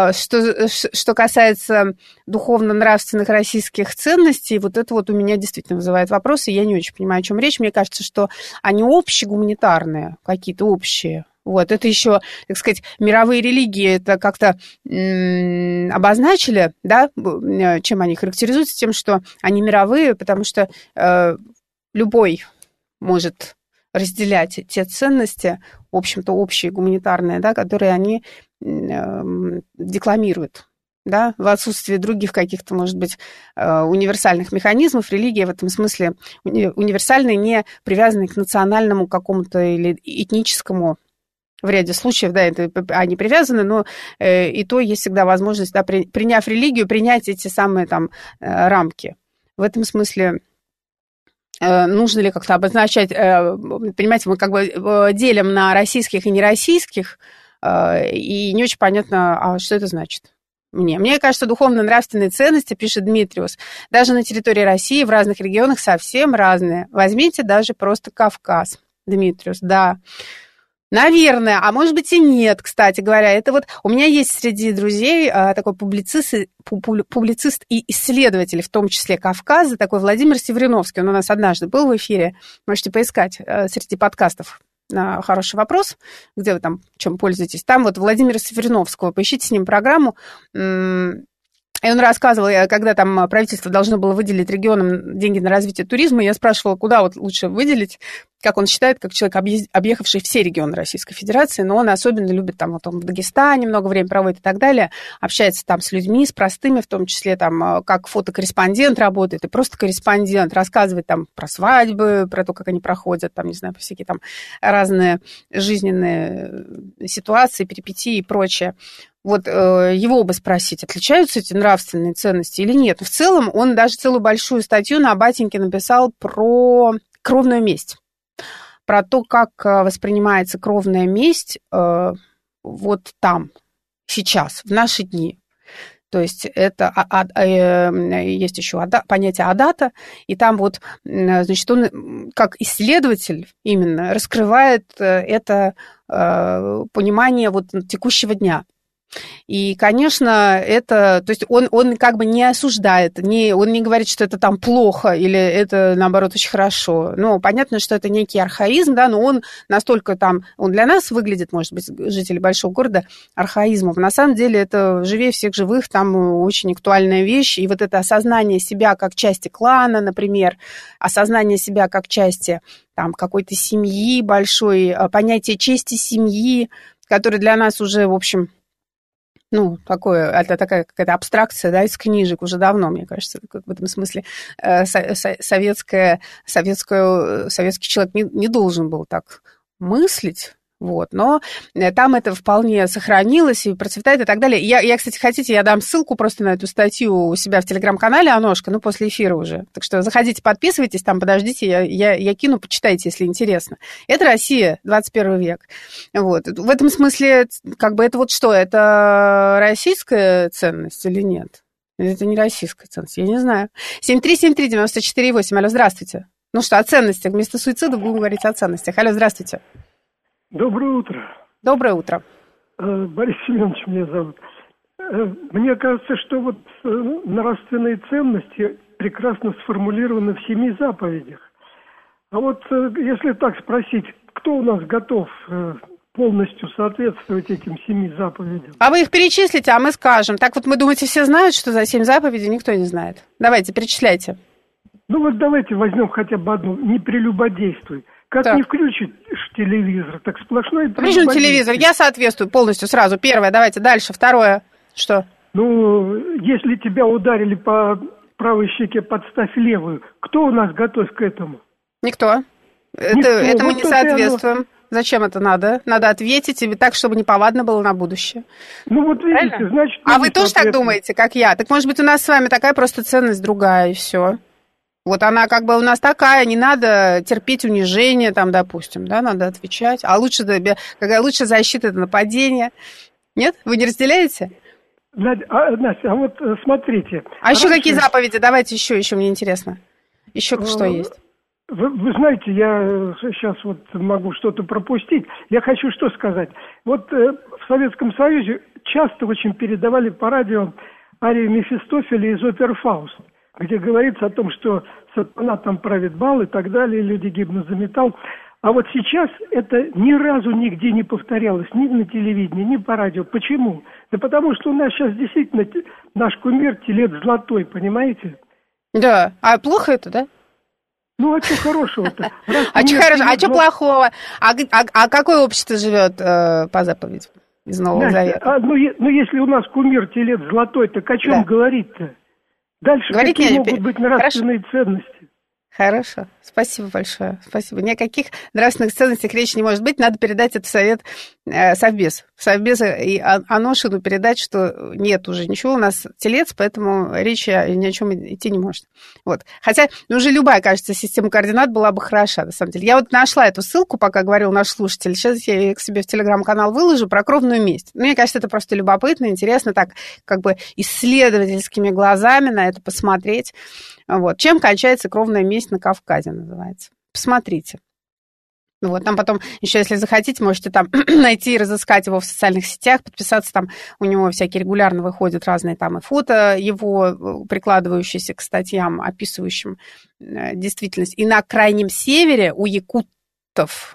Speaker 2: что касается духовно-нравственных российских ценностей, вот это вот у меня действительно вызывает вопросы, я не очень понимаю, о чем речь. Мне кажется, что они общегуманитарные, какие-то общие. Вот, это еще, так сказать, мировые религии это как-то обозначили, да, чем они характеризуются, тем, что они мировые, потому что любой может разделять те ценности, в общем-то, общие, гуманитарные, да, которые они декламируют. Да, в отсутствии других каких-то, может быть, универсальных механизмов, религия в этом смысле универсальная, не привязанная к национальному какому-то или этническому, в ряде случаев, да, это они привязаны, но и то есть всегда возможность, да, приняв религию, принять эти самые там рамки. В этом смысле нужно ли как-то обозначать, понимаете, мы делим на российских и нероссийских, и не очень понятно, что это значит. Мне кажется, духовно-нравственные ценности, пишет Дмитриус, даже на территории России в разных регионах совсем разные. Возьмите даже просто Кавказ, Дмитриус, да. Наверное, а может быть и нет, кстати говоря. Это вот у меня есть среди друзей такой публицист и исследователь, в том числе Кавказа, такой Владимир Севриновский. Он у нас однажды был в эфире. Можете поискать среди подкастов на «Хороший вопрос», где вы там чем пользуетесь. Там вот Владимира Севриновского, поищите с ним программу. И он рассказывал, когда там правительство должно было выделить регионам деньги на развитие туризма, я спрашивала, куда вот лучше выделить, как он считает, как человек, объехавший все регионы Российской Федерации, но он особенно любит, там, вот он в Дагестане много времени проводит и так далее, общается там с людьми, с простыми, в том числе там, как фотокорреспондент работает, и просто корреспондент, рассказывает там про свадьбы, про то, как они проходят, там, не знаю, всякие там разные жизненные ситуации, перипетии и прочее. Вот его бы спросить, отличаются эти нравственные ценности или нет. В целом он даже целую большую статью на Батеньке написал про кровную месть. Про то, как воспринимается кровная месть вот там, сейчас, в наши дни. То есть это есть еще понятие адата, и там вот, значит, он как исследователь именно раскрывает это понимание вот текущего дня. И, конечно, это, то есть он как бы не осуждает, он не говорит, что это там плохо или это, наоборот, очень хорошо. Ну, понятно, что это некий архаизм, да, но он настолько там, он для нас выглядит, может быть, жителей большого города, архаизмом. На самом деле это живее всех живых, там очень актуальная вещь. И вот это осознание себя как части клана, например, осознание себя как части там какой-то семьи большой, понятие чести семьи, которое для нас уже, в общем, ну, это такая какая-то абстракция, да, из книжек уже давно, мне кажется, как в этом смысле советский человек не должен был так мыслить. Вот, но там это вполне сохранилось и процветает и так далее. Я, кстати, хотите, я дам ссылку просто на эту статью у себя в телеграм-канале «Аношка», после эфира уже. Так что заходите, подписывайтесь, там подождите, я кину, почитайте, если интересно. Это Россия, 21 век. Вот. В этом смысле, как бы это вот что, это российская ценность или нет? Или это не российская ценность? Я не знаю. 7373948, алло, здравствуйте. Ну что, о ценностях. Вместо суицида будем говорить о ценностях. Алло, здравствуйте.
Speaker 3: Доброе утро.
Speaker 2: Доброе утро.
Speaker 3: Борис Семенович меня зовут. Мне кажется, что вот нравственные ценности прекрасно сформулированы в 7 заповедях. А вот если так спросить, кто у нас готов полностью соответствовать этим 7 заповедям?
Speaker 2: А вы их перечислите, а мы скажем. Так вот, вы думаете, все знают, что за 7 заповедей? Никто не знает. Давайте, перечисляйте.
Speaker 3: Ну вот давайте возьмем хотя бы одну. Не прелюбодействуй. Как так. Не включишь телевизор, так сплошной
Speaker 2: прелюбодействие. Включен телевизор, я соответствую полностью сразу. Первое, давайте дальше. Второе, что?
Speaker 3: Ну, если тебя ударили по правой щеке, подставь левую. Кто у нас готов к этому?
Speaker 2: Никто. Это мы не соответствуем. Оно... Зачем это надо? Надо ответить и так, чтобы неповадно было на будущее.
Speaker 3: Ну вот видите, правильно? Значит...
Speaker 2: А вы тоже так думаете, как я? Так может быть у нас с вами такая просто ценность другая, и все. Вот она как бы у нас такая, не надо терпеть унижение, там, допустим, да, надо отвечать. А лучше, какая лучшая защита – это нападение. Нет? Вы не разделяете?
Speaker 3: Настя, а вот смотрите.
Speaker 2: А еще какие заповеди? Давайте еще мне интересно. Еще что есть?
Speaker 3: Вы знаете, я сейчас вот могу что-то пропустить. Я хочу что сказать. Вот в Советском Союзе часто очень передавали по радио арию Мефистофеля из оперы «Фауст», где говорится о том, что сатана там правит бал и так далее, люди гибнут за металл. А вот сейчас это ни разу нигде не повторялось, ни на телевидении, ни по радио. Почему? Да потому что у нас сейчас действительно наш кумир телец золотой, понимаете?
Speaker 2: Да, а плохо это, да?
Speaker 3: Ну, а что хорошего-то?
Speaker 2: А что плохого? А какое общество живет по заповеди из Нового Завета?
Speaker 3: Ну, если у нас кумир телец золотой, так о чем говорить-то? Дальше
Speaker 2: говорить
Speaker 3: какие могут быть нравственные ценности?
Speaker 2: Хорошо, спасибо большое, спасибо. Ни о каких нравственных ценностях речи не может быть, надо передать этот совет Совбезу и Аношину передать, что нет уже ничего, у нас телец, поэтому речи ни о чем идти не может. Вот. Хотя уже любая, кажется, система координат была бы хороша, на самом деле. Я вот нашла эту ссылку, пока говорил наш слушатель, сейчас я ее к себе в телеграм-канал выложу, про кровную месть. Мне кажется, это просто любопытно, интересно, так как бы исследовательскими глазами на это посмотреть. Вот. Чем кончается кровная месть на Кавказе, называется. Посмотрите. Вот, там потом еще, если захотите, можете там найти и разыскать его в социальных сетях, подписаться, там у него всякие регулярно выходят разные там и фото его, прикладывающиеся к статьям, описывающим действительность. И на Крайнем Севере у якутов,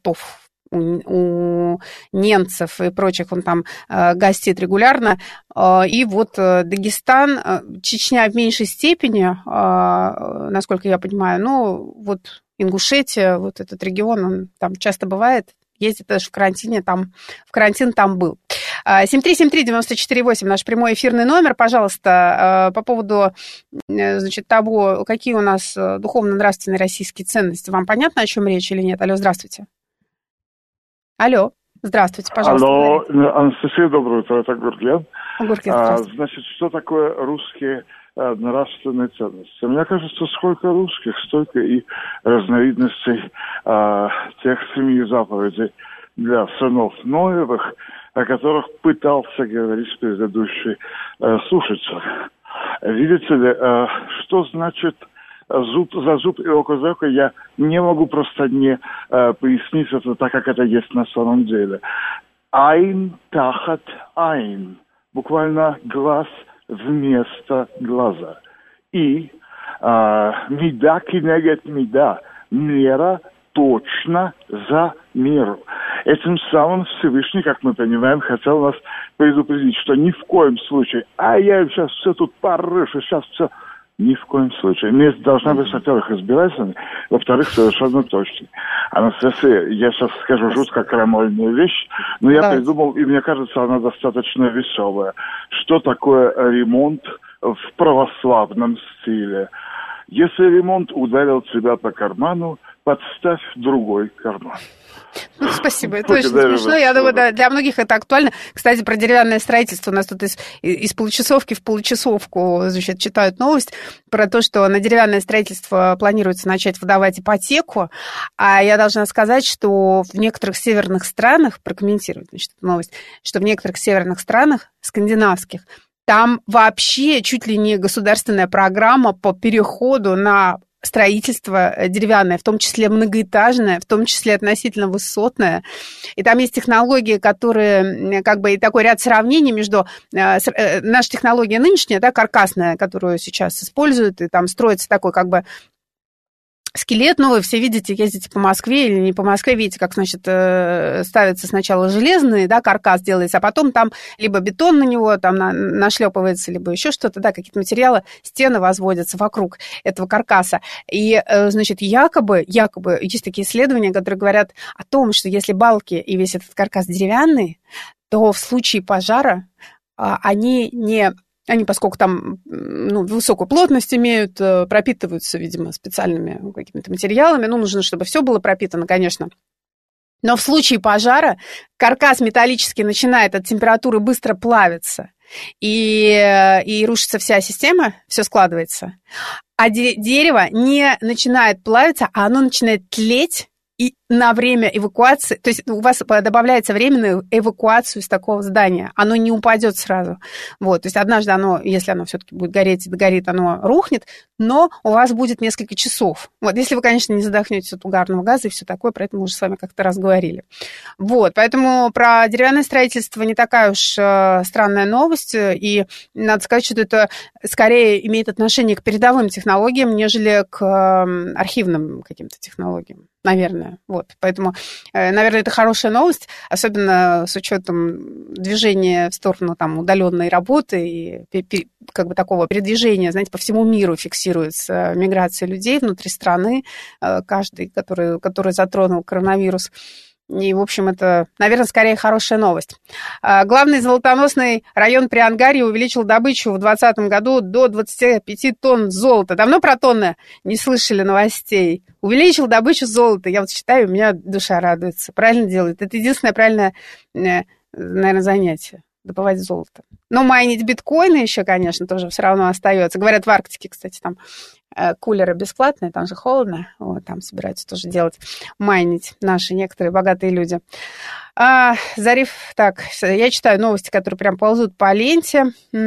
Speaker 2: у немцев и прочих, он там гостит регулярно. И вот Дагестан, Чечня в меньшей степени, насколько я понимаю, ну вот Ингушетия, вот этот регион, он там часто бывает, ездит даже в карантин там был. 7373948, наш прямой эфирный номер, пожалуйста, по поводу, значит, того, какие у нас духовно-нравственные российские ценности. Вам понятно, о чем речь или нет? Алло, здравствуйте. Алло, здравствуйте, пожалуйста.
Speaker 4: Алло, Анастасия, доброе утро, это Гурген. Значит, что такое русские нравственные ценности? Мне кажется, сколько русских, столько и разновидностей тех 7 заповедей для сынов Ноевых, о которых пытался говорить предыдущий слушатель. Видите ли, что значит зуб за зуб и око за око, я не могу просто не пояснить это так, как это есть на самом деле. Айн тахат айн, буквально глаз вместо глаза. И мида кинегет мида, мера точно за меру. Этим самым Всевышний, как мы понимаем, хотел нас предупредить, что ни в коем случае, я сейчас все тут порышу, сейчас все... Ни в коем случае. Месть должна быть, во-первых, избирательной, во-вторых, совершенно точной. Анастасия, я сейчас скажу жутко крамольную вещь, но я придумал, и мне кажется, она достаточно веселая. Что такое ремонт в православном стиле? Если ремонт ударил тебя по карману, подставь другой карман.
Speaker 2: Ну, спасибо, это очень смешно. Я думаю, да, для многих это актуально. Кстати, про деревянное строительство. У нас тут из получасовки в получасовку, значит, читают новость про то, что на деревянное строительство планируется начать выдавать ипотеку. А я должна сказать, что в некоторых северных странах, прокомментировать, значит, эту новость, что в некоторых северных странах, скандинавских, там вообще чуть ли не государственная программа по переходу на строительство деревянное, в том числе многоэтажное, в том числе относительно высотное. И там есть технологии, которые, как бы, и такой ряд сравнений между... наша технология нынешняя, да, каркасная, которую сейчас используют, и там строится такой, как бы, скелет, ну, вы все видите, ездите по Москве или не по Москве, видите, как, значит, ставится сначала железный, да, каркас делается, а потом там либо бетон на него там нашлепывается, либо еще что-то, да, какие-то материалы, стены возводятся вокруг этого каркаса. И, значит, якобы есть такие исследования, которые говорят о том, что если балки и весь этот каркас деревянный, то в случае пожара они, поскольку там высокую плотность имеют, пропитываются, видимо, специальными какими-то материалами. Нужно, чтобы все было пропитано, конечно. Но в случае пожара каркас металлический начинает от температуры быстро плавиться, и рушится вся система, все складывается. А дерево не начинает плавиться, а оно начинает тлеть. И на время эвакуации, то есть у вас добавляется время на эвакуацию из такого здания, оно не упадет сразу. Вот, то есть однажды оно, если оно все-таки будет гореть и догорит, оно рухнет, но у вас будет несколько часов. Вот, если вы, конечно, не задохнетесь от угарного газа и все такое, про это мы уже с вами как-то раз говорили. Вот, поэтому про деревянное строительство не такая уж странная новость, и надо сказать, что это скорее имеет отношение к передовым технологиям, нежели к архивным каким-то технологиям. Наверное, вот. Поэтому, наверное, это хорошая новость, особенно с учетом движения в сторону там удаленной работы и как бы такого передвижения, знаете, по всему миру фиксируется миграция людей внутри страны, каждый, который затронул коронавирус. И, в общем, это, наверное, скорее хорошая новость. Главный золотоносный район Приангарья увеличил добычу в 2020 году до 25 тонн золота. Давно про тонны не слышали новостей. Увеличил добычу золота. Я вот считаю, у меня душа радуется. Правильно делает. Это единственное правильное, наверное, занятие. Добывать золото. Но майнить биткоины еще, конечно, тоже все равно остается. Говорят, в Арктике, кстати, там кулеры бесплатные, там же холодно. Вот, там собираются тоже делать, майнить наши некоторые богатые люди. Зариф, так, я читаю новости, которые прям ползут по ленте.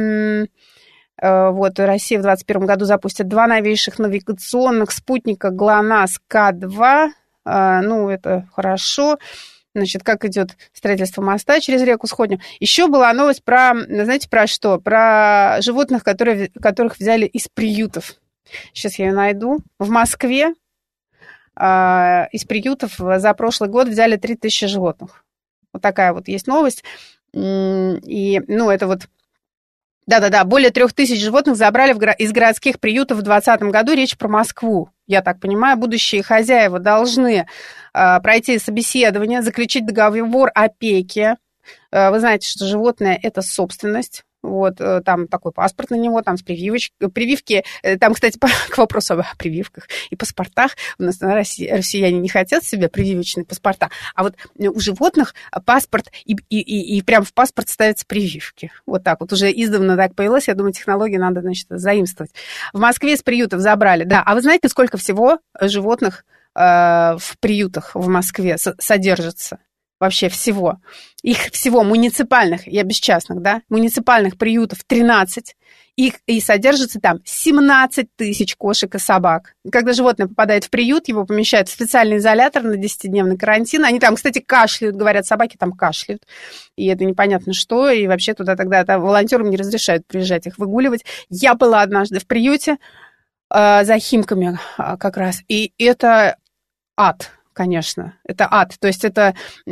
Speaker 2: Вот, Россия в 2021 году запустит 2 новейших навигационных спутника ГЛОНАСС-К2. Это хорошо. Значит, как идет строительство моста через реку Сходню. Еще была новость про, знаете, про что? Про животных, которых взяли из приютов. Сейчас я ее найду. В Москве из приютов за прошлый год взяли 3000 животных. Вот такая вот есть новость. И, это вот... Да-да-да, более 3000 животных забрали из городских приютов в 2020 году. Речь про Москву. Я так понимаю, будущие хозяева должны пройти собеседование, заключить договор опеки. Вы знаете, что животное – это собственность. Вот, там такой паспорт на него, там с прививки. Там, кстати, к вопросу о прививках и паспортах. У нас на россияне не хотят себе прививочные паспорта. А вот у животных паспорт, и прям в паспорт ставятся прививки. Вот так вот. Уже издавна так появилось. Я думаю, технологии надо, значит, заимствовать. В Москве из приютов забрали. Да, а вы знаете, сколько всего животных в приютах в Москве содержится? вообще всего. Их всего муниципальных, я без частных, да, муниципальных приютов 13, и содержится там 17 тысяч кошек и собак. Когда животное попадает в приют, его помещают в специальный изолятор на 10-дневный карантин. Они там, кстати, кашляют, говорят, собаки там кашляют. И это непонятно что, и вообще туда тогда волонтерам не разрешают приезжать их выгуливать. Я была однажды в приюте за Химками как раз, и это ад. Конечно, это ад. То есть это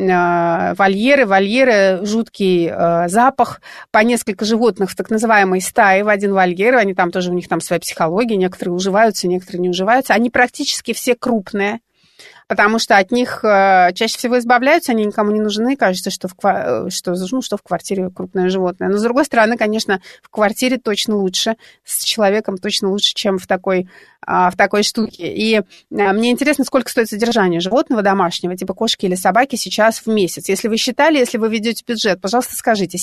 Speaker 2: вольеры, жуткий запах, по несколько животных в так называемой стае в один вольер, они там тоже, у них там своя психология, некоторые уживаются, некоторые не уживаются. Они практически все крупные, потому что от них чаще всего избавляются, они никому не нужны, кажется, что в квартире крупное животное. Но, с другой стороны, конечно, в квартире точно лучше, с человеком точно лучше, чем в такой штуке. И мне интересно, сколько стоит содержание животного домашнего, типа кошки или собаки, сейчас в месяц. Если вы считали, если вы ведете бюджет, пожалуйста, скажите.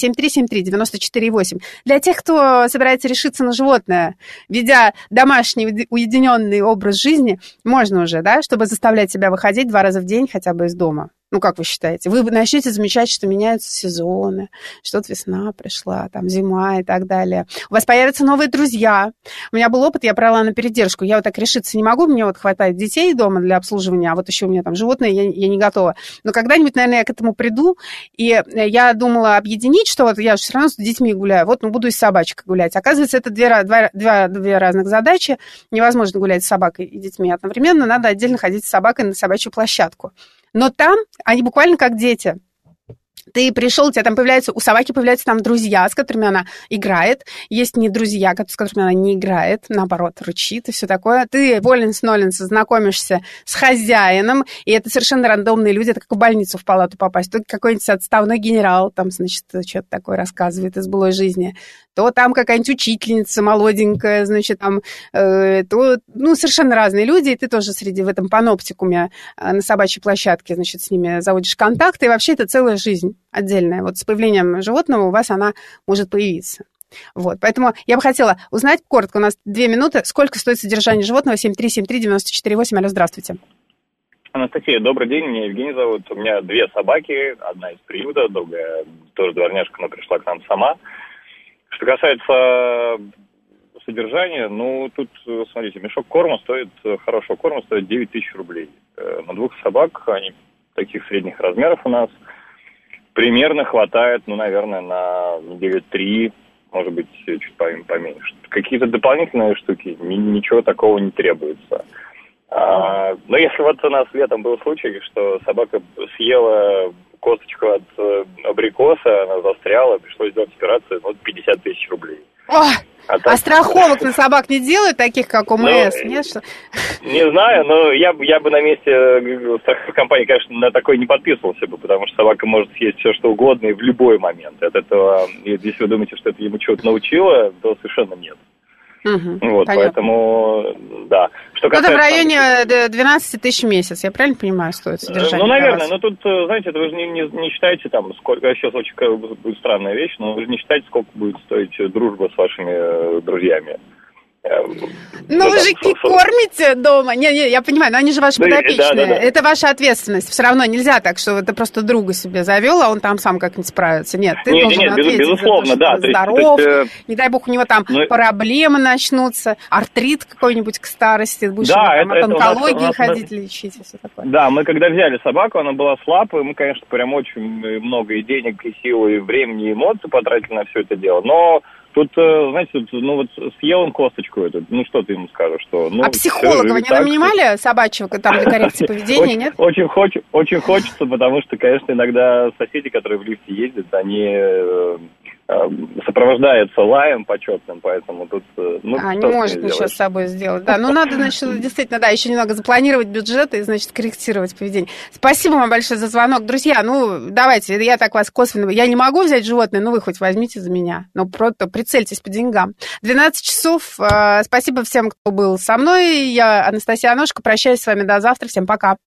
Speaker 2: 7373948. Для тех, кто собирается решиться на животное, ведя домашний уединенный образ жизни, можно уже, да, чтобы заставлять себя выходить 2 раза в день хотя бы из дома. Ну, как вы считаете? Вы начнете замечать, что меняются сезоны, что вот весна пришла, там зима и так далее. У вас появятся новые друзья. У меня был опыт, я брала на передержку. Я вот так решиться не могу, мне вот хватает детей дома для обслуживания, а вот еще у меня там животные, я не готова. Но когда-нибудь, наверное, я к этому приду. И я думала объединить, что вот я же все равно с детьми гуляю, вот, буду и с собачкой гулять. Оказывается, это две разных задачи. Невозможно гулять с собакой и детьми одновременно, надо отдельно ходить с собакой на собачью площадку. Но там они буквально как дети. Ты пришел, у тебя там у собаки появляются там друзья, с которыми она играет. Есть не друзья, с которыми она не играет, наоборот, рычит и все такое. Ты воленс-ноленс знакомишься с хозяином, и это совершенно рандомные люди, это как в больницу в палату попасть. То какой-нибудь отставной генерал там, значит, что-то такое рассказывает из былой жизни, то там какая-нибудь учительница молоденькая, значит, там, совершенно разные люди, и ты тоже в этом паноптикуме на собачьей площадке, значит, с ними заводишь контакты, и вообще это целая жизнь отдельная. Вот с появлением животного у вас она может появиться. Вот, поэтому я бы хотела узнать коротко, у нас 2 минуты, сколько стоит содержание животного, 7373948, алло, здравствуйте.
Speaker 5: Анастасия, добрый день, меня Евгений зовут, у меня 2 собаки, одна из приюта, другая тоже дворняжка, но пришла к нам сама. Что касается содержания, тут, смотрите, мешок корма хорошего корма стоит 9 тысяч рублей. На 2 собак, они таких средних размеров у нас, примерно хватает, наверное, на недели 3, может быть, чуть поменьше. Какие-то дополнительные штуки, ничего такого не требуется. Но если вот у нас летом был случай, что собака съела косточку от абрикоса, она застряла, пришлось сделать операцию, 50 тысяч рублей.
Speaker 2: А страховок на собак не делают, таких как ОМС, нет? Что?
Speaker 5: Не знаю, но я бы на месте страховой компании, конечно, на такой не подписывался бы, потому что собака может съесть все, что угодно и в любой момент. От этого, если вы думаете, что это ему чего-то научило, то совершенно нет.
Speaker 2: Понятно.
Speaker 5: Поэтому, да. Что касается,
Speaker 2: это в районе 12 тысяч в месяц, я правильно понимаю, стоит содержание?
Speaker 5: Наверное, но тут, знаете, это вы же не считаете там, сколько, сейчас очень будет странная вещь, но вы же не считаете, сколько будет стоить дружба с вашими друзьями.
Speaker 2: Вы же не кормите дома. Не, я понимаю, но они же ваши подопечные. Да. Это ваша ответственность. Все равно нельзя так, что ты просто друга себе завел, а он там сам как-нибудь справится. Нет, ты должен ответить
Speaker 5: безусловно,
Speaker 2: за то, что он здоров. Не дай бог у него там проблемы начнутся, артрит какой-нибудь к старости, будешь от онкологии ходить лечить и все такое.
Speaker 5: Да, мы когда взяли собаку, она была слабая, мы, конечно, прям очень много и денег, и сил, и времени, и эмоций потратили на все это дело, но тут, знаете, съел он косточку эту, что ты ему скажешь, что...
Speaker 2: А психолога вы не нанимали собачьего там для коррекции поведения, нет?
Speaker 5: Очень хочется, потому что, конечно, иногда соседи, которые в лифте ездят, они сопровождаются лаем почетным, поэтому тут...
Speaker 2: не может ничего с собой сделать, да. Надо, значит, действительно, да, еще немного запланировать бюджет и, значит, корректировать поведение. Спасибо вам большое за звонок. Друзья, давайте, я так вас косвенно... Я не могу взять животное, но вы хоть возьмите за меня. Просто прицельтесь по деньгам. 12 часов. Спасибо всем, кто был со мной. Я, Анастасия Аношко, прощаюсь с вами до завтра. Всем пока.